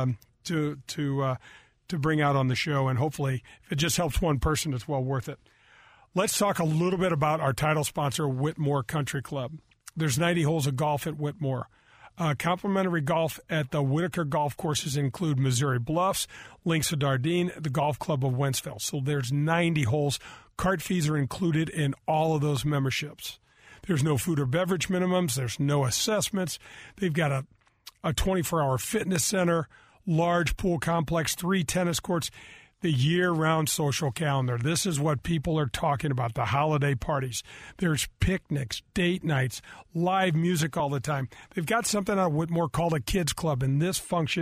to bring out on the show. And hopefully, if it just helps one person, it's well worth it. Let's talk a little bit about our title sponsor, Whitmore Country Club. There's 90 holes of golf at Whitmore. Complimentary golf at the Whitaker golf courses include Missouri Bluffs, Links of Dardenne, the Golf Club of Wentzville. So there's 90 holes. Cart fees are included in all of those memberships. There's no food or beverage minimums. There's no assessments. They've got a 24-hour fitness center, large pool complex, 3 tennis courts, the year-round social calendar. This is what people are talking about, the holiday parties. There's picnics, date nights, live music all the time. They've got something at Whitmore called a kids club, and this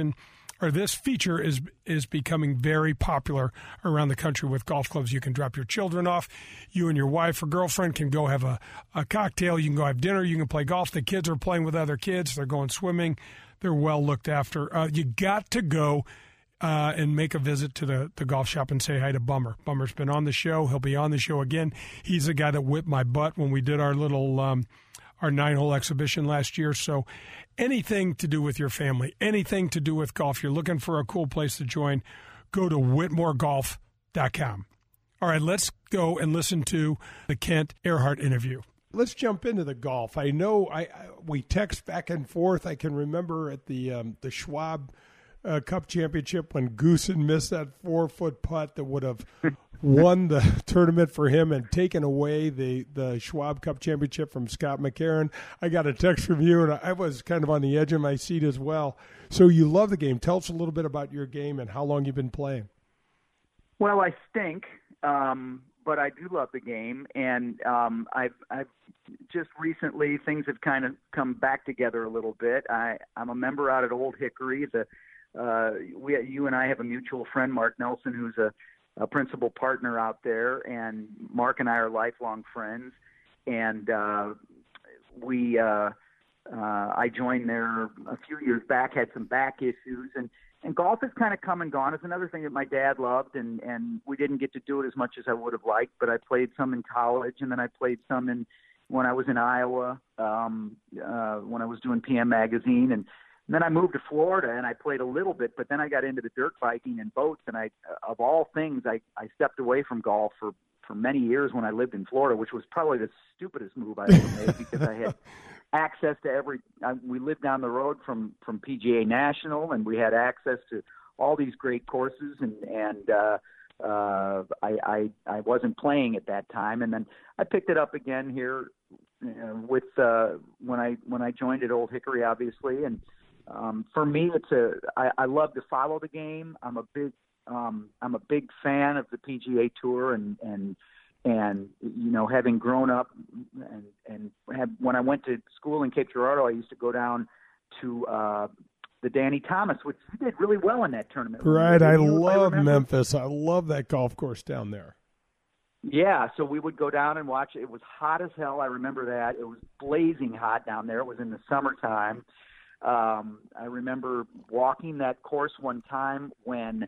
feature is becoming very popular around the country with golf clubs. You can drop your children off. You and your wife or girlfriend can go have a cocktail. You can go have dinner. You can play golf. The kids are playing with other kids. They're going swimming. They're well looked after. You got to go and make a visit to the golf shop and say hi to Bummer. Bummer's been on the show. He'll be on the show again. He's the guy that whipped my butt when we did our little our 9-hole exhibition last year. So anything to do with your family, anything to do with golf, you're looking for a cool place to join, go to whitmoregolf.com. All right, let's go and listen to the Kent Earhart interview. Let's jump into the golf. I know we text back and forth. I can remember at the Schwab Cup Championship when Goosen missed that 4-foot putt that would have won the tournament for him and taken away the Schwab Cup Championship from Scott McCarron. I got a text from you, and I was kind of on the edge of my seat as well. So you love the game. Tell us a little bit about your game and how long you've been playing. Well, I stink, but I do love the game, and I've just recently things have kind of come back together a little bit. I'm a member out at Old Hickory. You and I have a mutual friend, Mark Nelson, who's a principal partner out there, and Mark and I are lifelong friends. And I joined there a few years back, had some back issues, and golf has kind of come and gone. It's another thing that my dad loved, and we didn't get to do it as much as I would have liked, but I played some in college, and then I played some when I was in Iowa, when I was doing PM Magazine, and then I moved to Florida, and I played a little bit, but then I got into the dirt biking and boats, and of all things, I stepped away from golf for many years when I lived in Florida, which was probably the stupidest move I ever made because I had access to we lived down the road from PGA National, and we had access to all these great courses, and I wasn't playing at that time, and then I picked it up again here with when I joined at Old Hickory, obviously, and for me, I love to follow the game. I'm a big fan of the PGA Tour, and you know, having grown up and when I went to school in Cape Girardeau, I used to go down to the Danny Thomas, which he did really well in that tournament. Right, I love Memphis. I love that golf course down there. Yeah, so we would go down and watch it. It was hot as hell. I remember that. It was blazing hot down there. It was in the summertime. I remember walking that course one time when,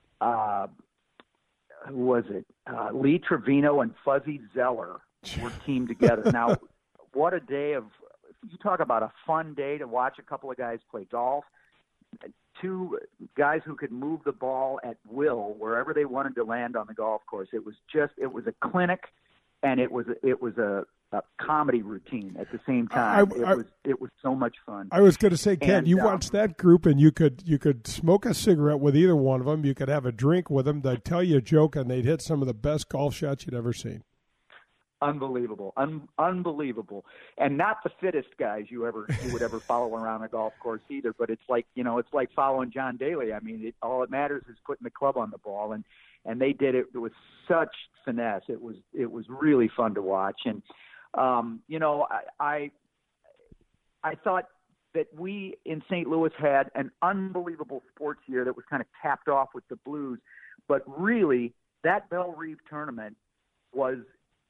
who was it? Lee Trevino and Fuzzy Zeller were teamed together. Now, what a day you talk about a fun day to watch a couple of guys play golf. Two guys who could move the ball at will wherever they wanted to land on the golf course. It was a clinic, and it was a comedy routine at the same time. It was so much fun. I was going to say, Ken, you watched that group, and you could smoke a cigarette with either one of them. You could have a drink with them. They'd tell you a joke, and they'd hit some of the best golf shots you'd ever seen. Unbelievable, unbelievable, and not the fittest guys you would ever follow around a golf course either. But it's like following John Daly. I mean, all it matters is putting the club on the ball, and they did it with such finesse. It was really fun to watch, and I thought that we in St. Louis had an unbelievable sports year that was kind of capped off with the Blues. But really, that Belle Reve tournament was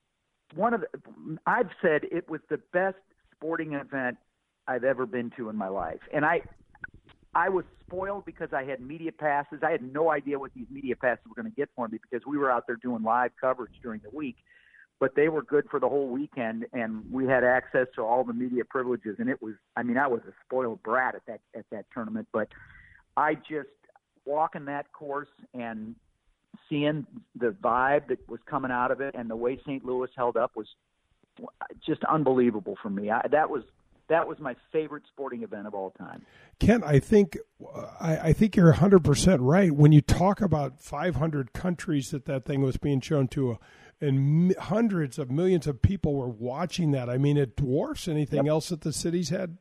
I've said it was the best sporting event I've ever been to in my life. And I was spoiled because I had media passes. I had no idea what these media passes were going to get for me because we were out there doing live coverage during the week. But they were good for the whole weekend, and we had access to all the media privileges. And I was a spoiled brat at that tournament. But I just walking that course and seeing the vibe that was coming out of it and the way St. Louis held up was just unbelievable for me. That was my favorite sporting event of all time. Ken, I think you're 100% right. When you talk about 500 countries that thing was being shown to, and hundreds of millions of people were watching that, I mean, it dwarfs anything else that the cities had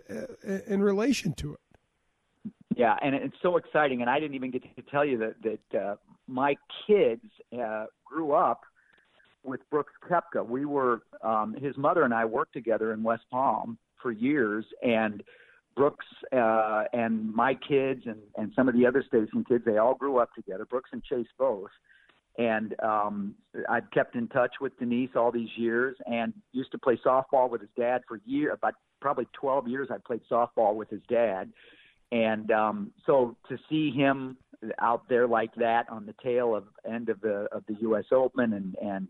in relation to it. Yeah, and it's so exciting. And I didn't even get to tell you that my kids grew up with Brooks Koepka. We were his mother and I worked together in West Palm for years, and Brooks and my kids and some of the other station kids, they all grew up together, Brooks and Chase both. And I've kept in touch with Denise all these years and used to play softball with his dad for years. About probably 12 years I played softball with his dad. And so to see him out there like that on the tail end of the U.S. Open and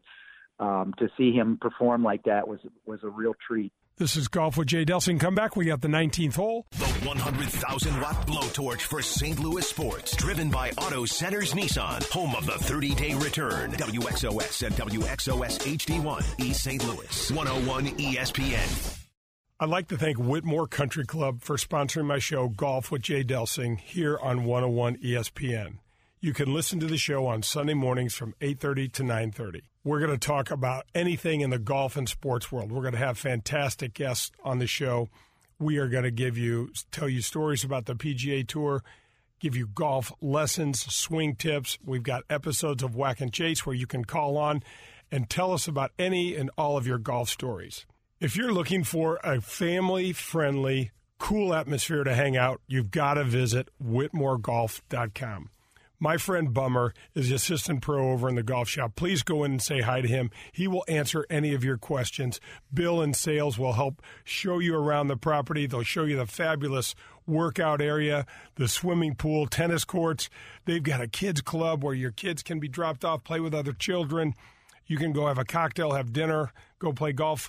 to see him perform like that was a real treat. This is Golf with Jay Delsing. Come back. We got the 19th hole. The 100,000-watt blowtorch for St. Louis sports. Driven by Auto Centers Nissan. Home of the 30-day return. WXOS and WXOS HD1. East St. Louis. 101 ESPN. I'd like to thank Whitmore Country Club for sponsoring my show, Golf with Jay Delsing, here on 101 ESPN. You can listen to the show on Sunday mornings from 8:30 to 9:30. We're going to talk about anything in the golf and sports world. We're going to have fantastic guests on the show. We are going to tell you stories about the PGA Tour, give you golf lessons, swing tips. We've got episodes of Whack and Chase where you can call on and tell us about any and all of your golf stories. If you're looking for a family-friendly, cool atmosphere to hang out, you've got to visit WhitmoreGolf.com. My friend Bummer is the assistant pro over in the golf shop. Please go in and say hi to him. He will answer any of your questions. Bill in sales will help show you around the property. They'll show you the fabulous workout area, the swimming pool, tennis courts. They've got a kids club where your kids can be dropped off, play with other children. You can go have a cocktail, have dinner, go play golf.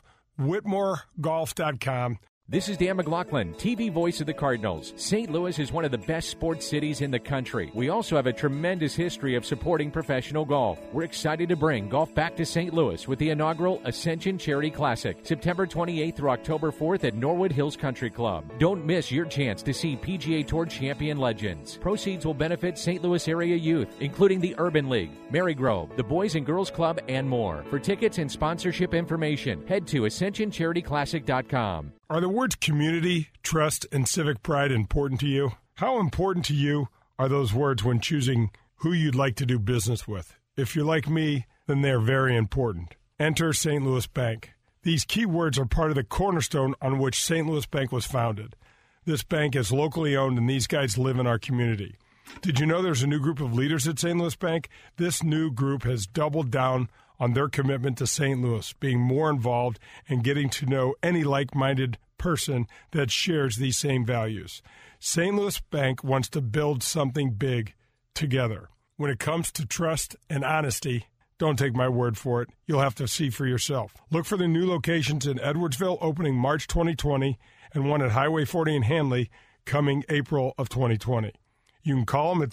WhitmoreGolf.com. This is Dan McLaughlin, TV voice of the Cardinals. St. Louis is one of the best sports cities in the country. We also have a tremendous history of supporting professional golf. We're excited to bring golf back to St. Louis with the inaugural Ascension Charity Classic, September 28th through October 4th at Norwood Hills Country Club. Don't miss your chance to see PGA Tour champion legends. Proceeds will benefit St. Louis area youth, including the Urban League, Marygrove, the Boys and Girls Club, and more. For tickets and sponsorship information, head to AscensionCharityClassic.com. Are the words community, trust, and civic pride important to you? How important to you are those words when choosing who you'd like to do business with? If you're like me, then they're very important. Enter St. Louis Bank. These key words are part of the cornerstone on which St. Louis Bank was founded. This bank is locally owned, and these guys live in our community. Did you know there's a new group of leaders at St. Louis Bank? This new group has doubled down on their commitment to St. Louis, being more involved and getting to know any like-minded person that shares these same values. St. Louis Bank wants to build something big together. When it comes to trust and honesty, don't take my word for it. You'll have to see for yourself. Look for the new locations in Edwardsville opening March 2020 and one at Highway 40 in Hanley coming April of 2020. You can call them at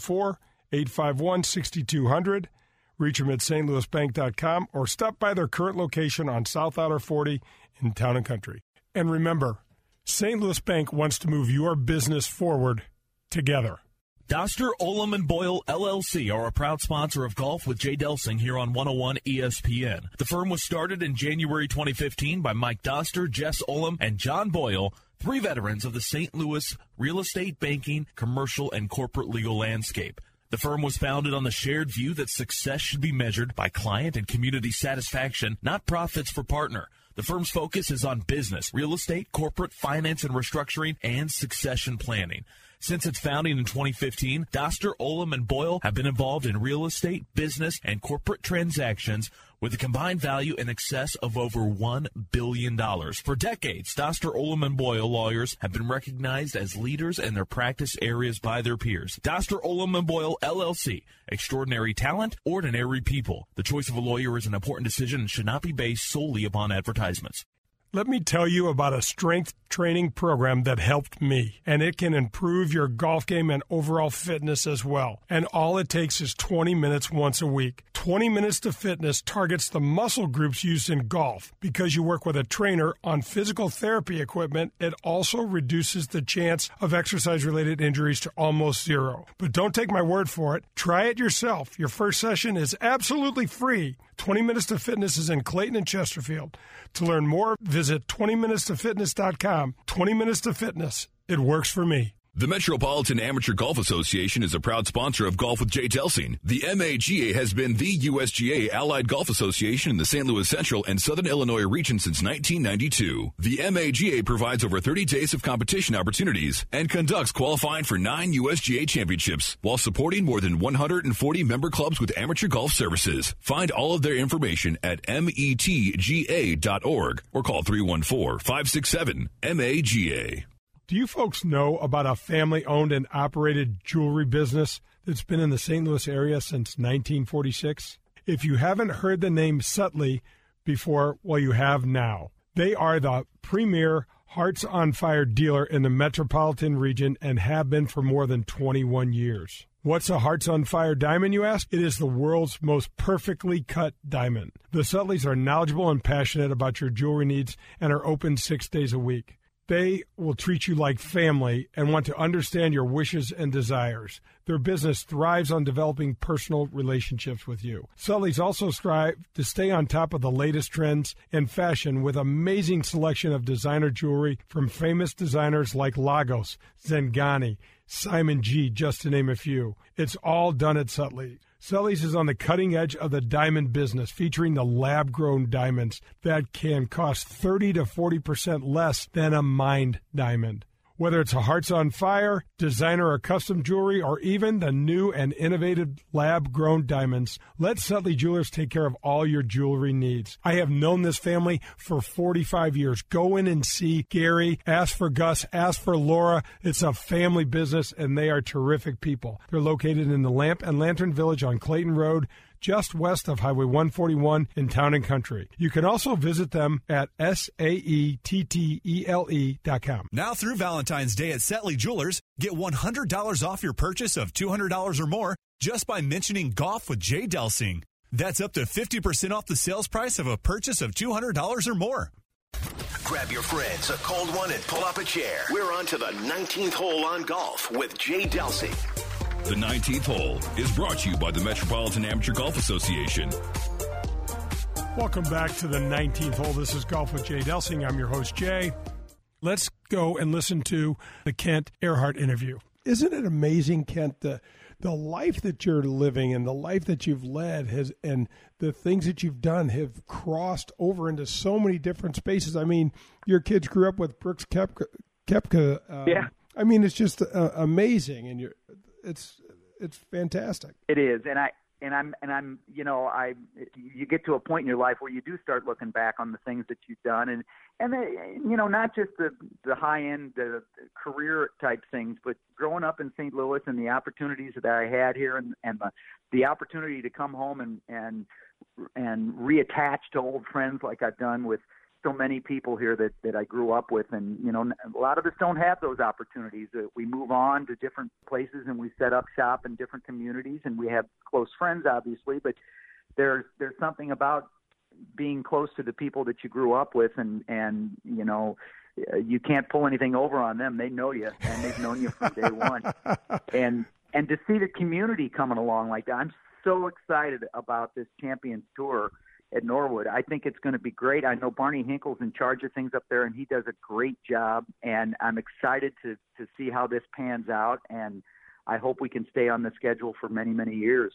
314-851-6200. Reach them at stlouisbank.com or stop by their current location on South Outer 40 in Town and Country. And remember, St. Louis Bank wants to move your business forward together. Doster, Olam & Boyle, LLC are a proud sponsor of Golf with Jay Delsing here on 101 ESPN. The firm was started in January 2015 by Mike Doster, Jess Olam, and John Boyle, three veterans of the St. Louis real estate, banking, commercial, and corporate legal landscape. The firm was founded on the shared view that success should be measured by client and community satisfaction, not profits for partner. The firm's focus is on business, real estate, corporate, finance and restructuring, and succession planning. Since its founding in 2015, Doster, Ullom, and Boyle have been involved in real estate, business, and corporate transactions with a combined value in excess of over $1 billion. For decades, Doster, Ullom, and Boyle lawyers have been recognized as leaders in their practice areas by their peers. Doster, Ullom, and Boyle, LLC. Extraordinary talent, ordinary people. The choice of a lawyer is an important decision and should not be based solely upon advertisements. Let me tell you about a strength training program that helped me, and it can improve your golf game and overall fitness as well. And all it takes is 20 minutes once a week. 20 Minutes to Fitness targets the muscle groups used in golf. Because you work with a trainer on physical therapy equipment, it also reduces the chance of exercise-related injuries to almost zero. But don't take my word for it. Try it yourself. Your first session is absolutely free. 20 Minutes to Fitness is in Clayton and Chesterfield. To learn more, visit 20minutestofitness.com. 20 Minutes to Fitness. It works for me. The Metropolitan Amateur Golf Association is a proud sponsor of Golf with Jay Delsing. The MAGA has been the USGA Allied Golf Association in the St. Louis Central and Southern Illinois region since 1992. The MAGA provides over 30 days of competition opportunities and conducts qualifying for 9 USGA championships while supporting more than 140 member clubs with amateur golf services. Find all of their information at metga.org or call 314-567-MAGA. Do you folks know about a family-owned and operated jewelry business that's been in the St. Louis area since 1946? If you haven't heard the name Sutley before, well, you have now. They are the premier Hearts on Fire dealer in the metropolitan region and have been for more than 21 years. What's a Hearts on Fire diamond, you ask? It is the world's most perfectly cut diamond. The Sutleys are knowledgeable and passionate about your jewelry needs and are open 6 days a week. They will treat you like family and want to understand your wishes and desires. Their business thrives on developing personal relationships with you. Sully's also strive to stay on top of the latest trends in fashion with amazing selection of designer jewelry from famous designers like Lagos, Zengani, Simon G., just to name a few. It's all done at Sutley. Sully's is on the cutting edge of the diamond business, featuring the lab-grown diamonds that can cost 30 to 40% less than a mined diamond. Whether it's a Hearts on Fire, designer or custom jewelry, or even the new and innovative lab-grown diamonds, let Sutley Jewelers take care of all your jewelry needs. I have known this family for 45 years. Go in and see Gary, ask for Gus, ask for Laura. It's a family business, and they are terrific people. They're located in the Lamp and Lantern Village on Clayton Road, just west of Highway 141 in Town and Country. You can also visit them at SAETTELE.com. Now through Valentine's Day at Setley Jewelers, get $100 off your purchase of $200 or more just by mentioning Golf with Jay Delsing. That's up to 50% off the sales price of a purchase of $200 or more. Grab your friends, a cold one, and pull up a chair. We're on to the 19th hole on golf with Jay Delsing. The 19th hole is brought to you by the Metropolitan Amateur Golf Association. Welcome back to the 19th hole. This is Golf with Jay Delsing. I'm your host, Jay. Let's go and listen to the Kent Earhart interview. Isn't it amazing, Kent, the life that you're living and the life that you've led and the things that you've done have crossed over into so many different spaces. I mean, your kids grew up with Brooks Koepka. Yeah. I mean, it's just amazing, and it's fantastic. It is, and I'm you get to a point in your life where you do start looking back on the things that you've done, and not just the high end career type things, but growing up in St. Louis and the opportunities that I had here, and the opportunity to come home and reattach to old friends like I've done with so many people here that I grew up with, and a lot of us don't have those opportunities. We move on to different places and we set up shop in different communities, and we have close friends, obviously. But there's something about being close to the people that you grew up with, and you can't pull anything over on them. They know you, and they've known you from day one. And to see the community coming along like that, I'm so excited about this Champions Tour at Norwood. I think it's going to be great. I know Barney Hinkle's in charge of things up there, and he does a great job, and I'm excited to see how this pans out, and I hope we can stay on the schedule for many, many years.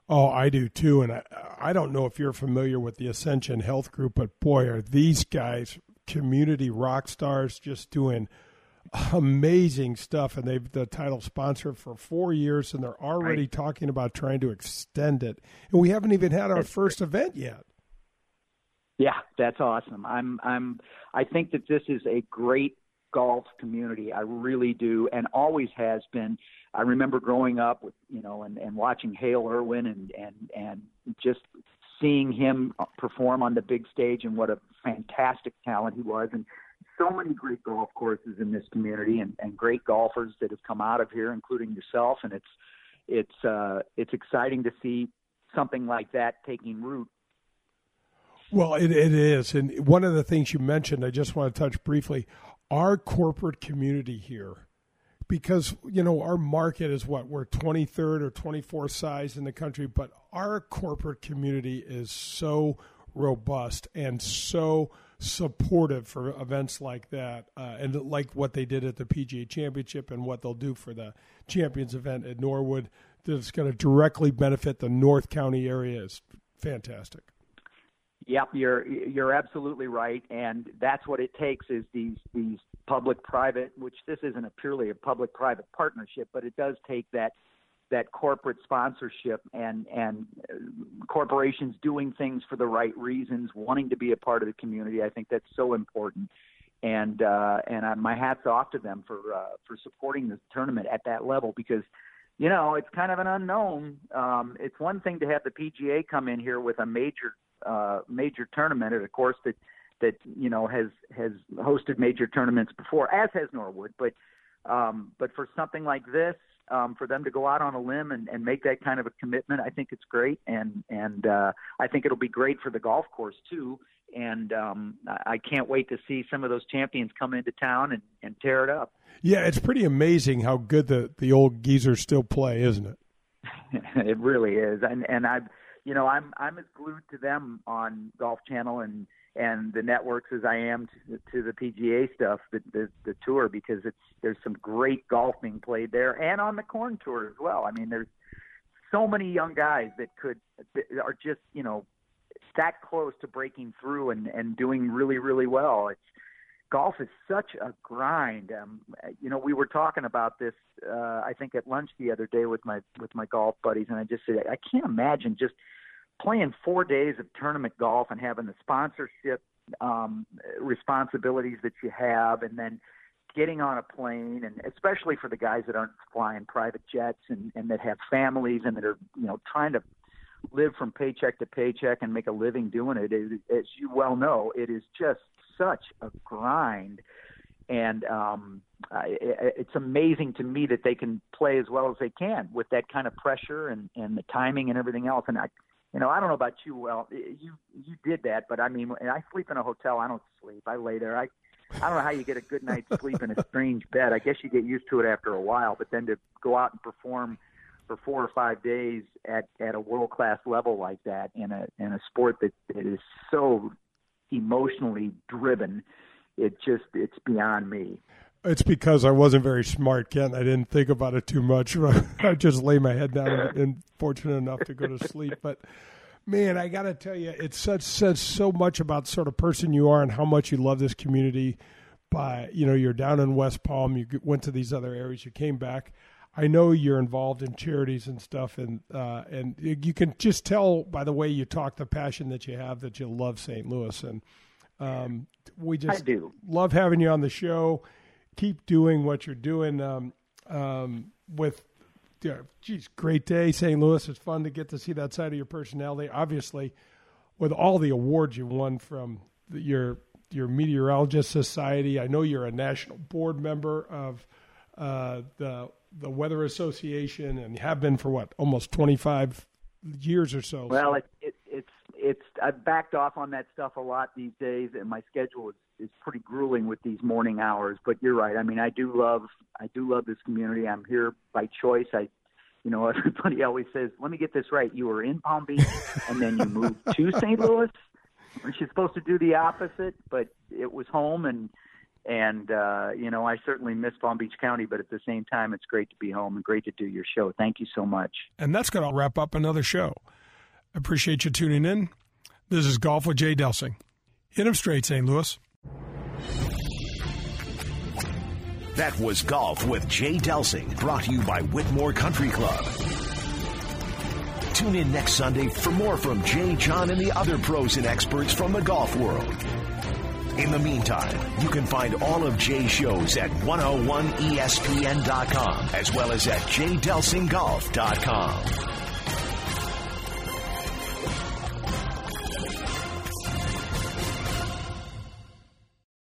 Oh, I do too, and I don't know if you're familiar with the Ascension Health Group, but boy, are these guys community rock stars just doing amazing stuff, and they've the title sponsor for 4 years, and they're already talking about trying to extend it, and we haven't even had our first event yet. Yeah, that's awesome. I think that this is a great golf community. I really do, and always has been. I remember growing up with, and watching Hale Irwin and just seeing him perform on the big stage, and what a fantastic talent he was, and so many great golf courses in this community, and great golfers that have come out of here, including yourself. And it's exciting to see something like that taking root. Well, it is. And one of the things you mentioned, I just want to touch briefly, our corporate community here, because, our market is what, we're 23rd or 24th size in the country, but our corporate community is so robust and so supportive for events like that, and like what they did at the PGA Championship and what they'll do for the Champions event at Norwood, that's going to directly benefit the North County area is fantastic. Yep, you're absolutely right, and that's what it takes is these public-private, which this isn't purely a public-private partnership, but it does take that corporate sponsorship and corporations doing things for the right reasons, wanting to be a part of the community. I think that's so important, and my hat's off to them for supporting this tournament at that level, because it's kind of an unknown. It's one thing to have the PGA come in here with a major tournament, and of course that has hosted major tournaments before, as has Norwood, but for something like this, for them to go out on a limb and make that kind of a commitment, I think it's great, and I think it'll be great for the golf course too. And I can't wait to see some of those champions come into town and tear it up. Yeah, it's pretty amazing how good the old geezers still play, isn't it? It really is, and I'm as glued to them on Golf Channel and the networks as I am to the PGA stuff, the tour, because there's some great golf being played there, and on the Corn Tour as well. I mean, there's so many young guys that are just that close to breaking through and doing really, really well. Golf is such a grind. We were talking about this I think at lunch the other day with my golf buddies, and I just said I can't imagine just playing 4 days of tournament golf and having the sponsorship responsibilities that you have, and then getting on a plane, and especially for the guys that aren't flying private jets and that have families and that are trying to live from paycheck to paycheck and make a living doing it. As you well know, it is just such a grind, and it's amazing to me that they can play as well as they can with that kind of pressure and the timing and everything else. And I don't know about you. Well, you did that, but I mean, I sleep in a hotel. I don't sleep. I lay there. I don't know how you get a good night's sleep in a strange bed. I guess you get used to it after a while, but then to go out and perform for 4 or 5 days at a world-class level like that in a sport that is so emotionally driven, it's beyond me. It's because I wasn't very smart, Ken. I didn't think about it too much. I just lay my head down and fortunate enough to go to sleep. But, man, I got to tell you, it says so much about the sort of person you are and how much you love this community. You're down in West Palm. You went to these other areas. You came back. I know you're involved in charities and stuff, and you can just tell by the way you talk, the passion that you have, that you love St. Louis. And we just love having you on the show. Keep doing what you're doing great day, St. Louis. It's fun to get to see that side of your personality. Obviously, with all the awards you won from your Meteorologist Society, I know you're a national board member of the Weather Association, and have been for almost 25 years or so. Well, it's I've backed off on that stuff a lot these days, and my schedule is pretty grueling with these morning hours. But you're right. I mean, I do love this community. I'm here by choice. Everybody always says, "Let me get this right. You were in Palm Beach, and then you moved to St. Louis." Weren't you supposed to do the opposite? But it was home, and And, I certainly miss Palm Beach County, but at the same time, it's great to be home and great to do your show. Thank you so much. And that's going to wrap up another show. I appreciate you tuning in. This is Golf with Jay Delsing. Hit 'em straight, St. Louis. That was Golf with Jay Delsing, brought to you by Whitmore Country Club. Tune in next Sunday for more from Jay, John, and the other pros and experts from the golf world. In the meantime, you can find all of Jay's shows at 101ESPN.com as well as at jdelsinggolf.com.